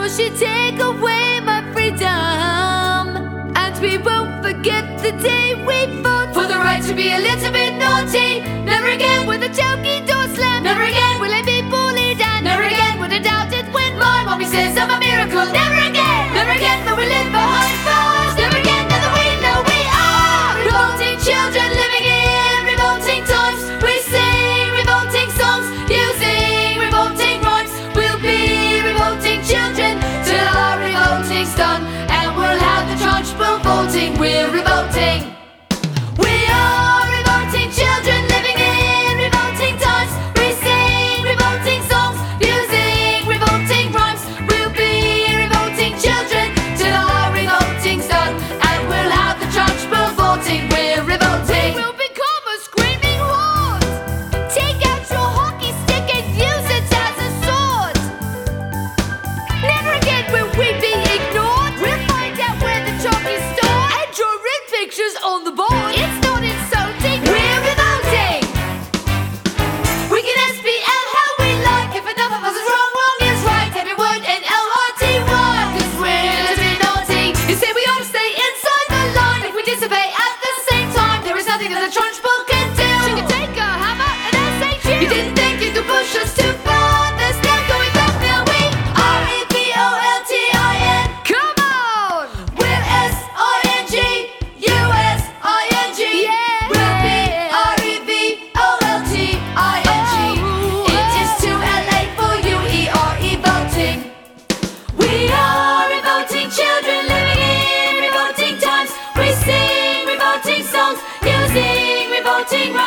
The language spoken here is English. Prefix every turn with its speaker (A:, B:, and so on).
A: will she take away my freedom? And we won't forget the day we fought for the right to be a little bit naughty. Never again will the choky door slam. Never again will I be bullied, and never again would I doubt it when my mommy says I'm a miracle. Never again, never again that we live behind bars. Never again now that we know we are revolting children living in revolting times. We sing revolting songs using revolting rhymes. We'll be revolting children till our revolting's done, and we'll have the charge revolting. We're revolting. We are revolting children living in revolting times. We sing revolting songs using revolting rhymes. We'll be revolting children till our revolting's done, and we'll have the charge revolting. We're revolting. We'll become a screaming horde. Take out your hockey stick and use it as a sword. Never again will we be ignored. We'll find out where the chalk is stored and draw red pictures on the board. It's not insulting. We're revolting. We can SPL how we like. If enough of us is wrong, wrong is right. Every word in LRTY. 'Cause we're a little bit naughty. You say we ought to stay inside the line. If we disobey at the same time, there is nothing that the Trunchbull can do. She can take a hammer and SHU. You didn't think you could push us too far. There's no going back now. We REVOLTIN. Come on. We're SING. USING. Yeah. We'll be REVOLTING. It is too LA for you, revolting. We are revolting children living in revolting times. We sing revolting songs using revolting